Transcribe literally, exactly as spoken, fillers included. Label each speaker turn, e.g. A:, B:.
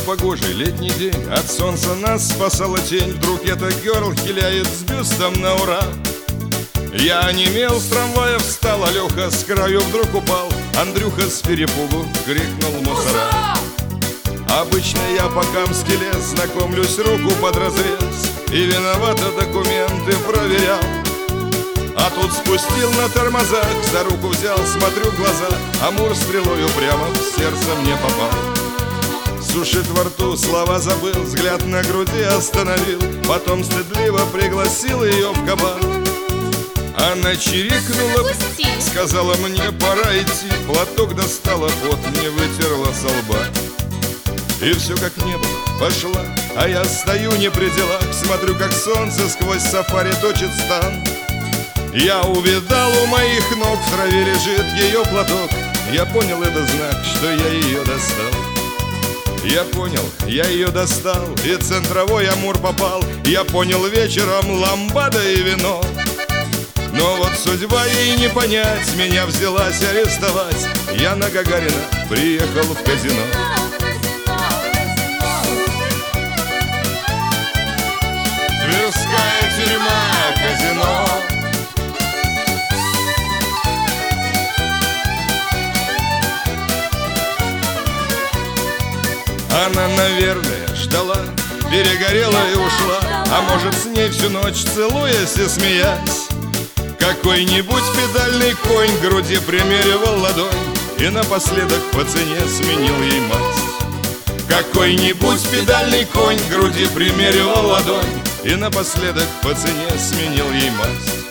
A: погожий летний день, от солнца нас спасала тень. Вдруг эта герл хиляет с бюстом на ура. Я онемел, с трамвая встал, а Леха с краю вдруг упал. Андрюха с перепугу крикнул: мусора! Обычно я по Камски лез, знакомлюсь руку под разрез, и виновато документы проверял. А тут спустил на тормозах, за руку взял, смотрю в глаза, Амур стрелою прямо в сердце мне попал. Сушит во рту, слова забыл, взгляд на груди остановил, потом стыдливо пригласил ее в кабак. Она чирикнула,
B: Пусти.
A: сказала: мне пора идти. Платок достала, пот не вытерла со лба. И все как не было, пошла, а я стою не при делах, смотрю, как солнце сквозь сафари точит стан. Я увидал, у моих ног в траве лежит ее платок. Я понял, это знак, что я ее достал. Я понял, я ее достал, и центровой Амур попал. Я понял, вечером ламбада и вино. Но вот судьба ей не понять, меня взялась арестовать. Я на Гагарина приехал в казино. Тверская тюрьма, казино. Она, наверное, ждала, перегорела и ушла. А может, с ней всю ночь целуясь и смеясь. Какой-нибудь педальный конь к груди примеривал ладонь и напоследок по цене сменил ей масть. Какой-нибудь педальный конь к груди примеривал ладонь и напоследок по цене сменил ей масть.